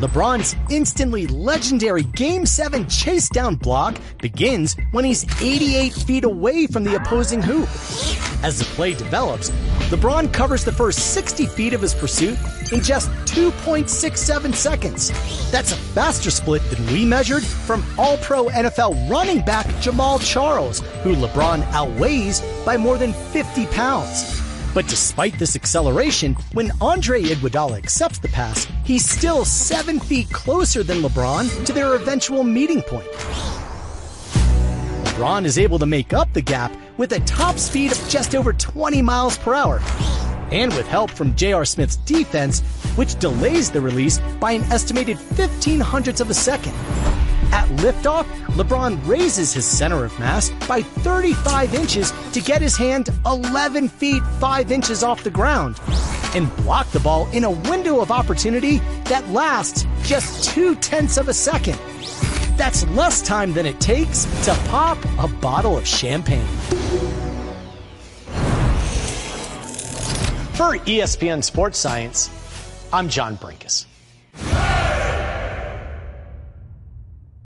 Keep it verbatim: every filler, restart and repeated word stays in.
LeBron's instantly legendary Game seven chase down block begins when he's eighty-eight feet away from the opposing hoop. As the play develops, LeBron covers the first sixty feet of his pursuit in just two point six seven seconds. That's a faster split than we measured from All-Pro N F L running back Jamal Charles, who LeBron outweighs by more than fifty pounds. But despite this acceleration, when Andre Iguodala accepts the pass, he's still seven feet closer than LeBron to their eventual meeting point. LeBron is able to make up the gap with a top speed of just over twenty miles per hour, and with help from J R. Smith's defense, which delays the release by an estimated fifteen hundredths of a second. At liftoff, LeBron raises his center of mass by thirty-five inches to get his hand eleven feet five inches off the ground and block the ball in a window of opportunity that lasts just two-tenths of a second. That's less time than it takes to pop a bottle of champagne. For E S P N Sports Science, I'm John Brinkus.